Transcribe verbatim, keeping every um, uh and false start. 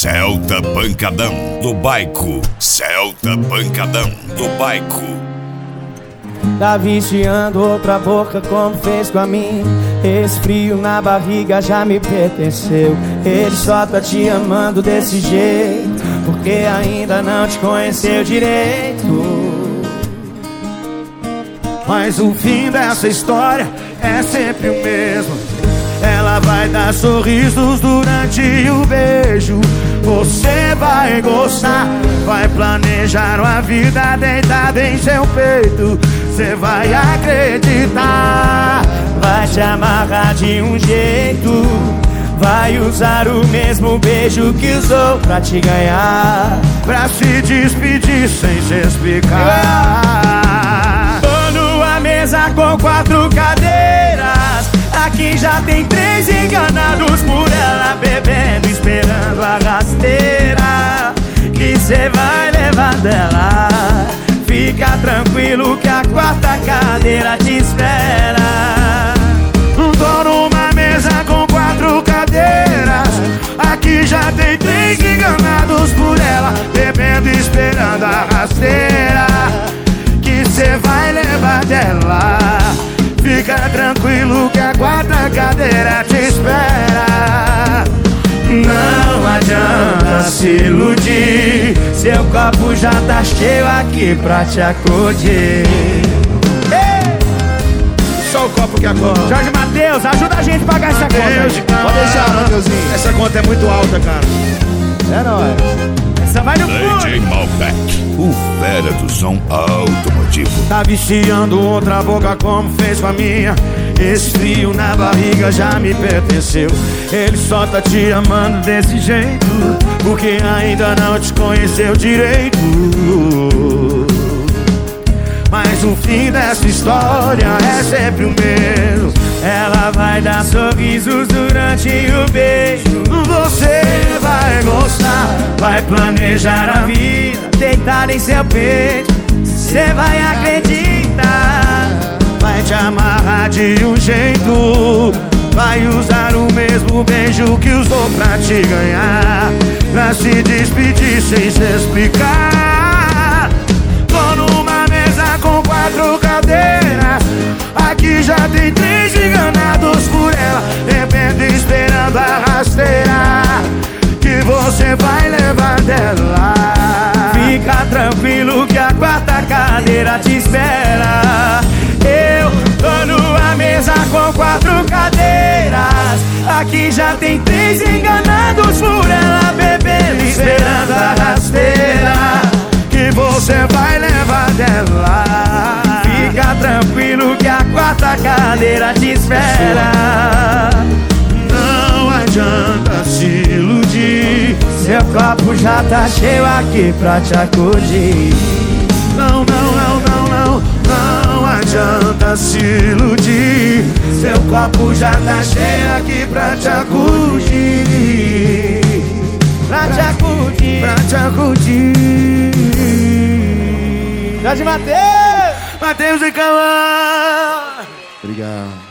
Celta Pancadão do Baico. Celta Pancadão do Baico. Tá viciando outra boca como fez com a minha. Esse frio na barriga já me pertenceu. Ele só tá te amando desse jeito porque ainda não te conheceu direito. Mas o fim dessa história é sempre o mesmo. Ela vai dar sorrisos durante o beijo. Você vai gostar, vai planejar uma vida deitada em seu peito. Você vai acreditar, vai te amarrar de um jeito. Vai usar o mesmo beijo que usou pra te ganhar, pra se despedir sem se explicar. Tô numa mesa com quatro cadeiras. Aqui já tem três enganados por ela, bebendo, esperando a rasteira que cê vai levar dela. Fica tranquilo que a quarta cadeira te espera. Tô numa mesa com quatro cadeiras. Aqui já tem três enganados por ela, bebendo, esperando a rasteira que cê vai levar dela. Fica tranquilo que a quarta cadeira te espera. Não adianta se iludir, seu copo já tá cheio aqui pra te acudir. Ei! Só o copo que acorda. Jorge Mateus, ajuda a gente a pagar essa Mateus, conta. pode deixar, Mateuzinho. Essa conta é muito alta, cara. É nóis. Essa vai no D fundo. J Malbec, o fera do som automotivo. Tá viciando outra boca como fez com a minha. Esse frio na barriga já me pertenceu. Ele só tá te amando desse jeito porque ainda não te conheceu direito. Mas o fim dessa história é sempre o mesmo. Ela vai dar sorrisos durante o beijo. Você vai gostar, vai planejar a vida deitada em seu peito. Você vai acreditar, vai te amarrar de um jeito. Vai usar o mesmo beijo que usou pra te ganhar, pra se despedir sem se explicar. Tô numa mesa com quatro cadeiras. Aqui já tem três enganados por ela, bebendo, esperando a rasteira que você vai levar dela. Fica tranquilo que a quarta cadeira te espera. Eu tô numa mesa com quatro cadeiras. Aqui já tem três enganados por ela, bebendo, esperando a rasteira que você vai levar dela. Fica tranquilo que a quarta cadeira te espera. Não adianta se iludir, seu copo já tá cheio aqui pra te acudir. Não, não, não, não, não, não adianta se iludir, seu copo já tá cheio aqui pra te acudir. Pra te acudir, pra te acudir. Jorge Mateus! Mateus e Calma! Obrigado.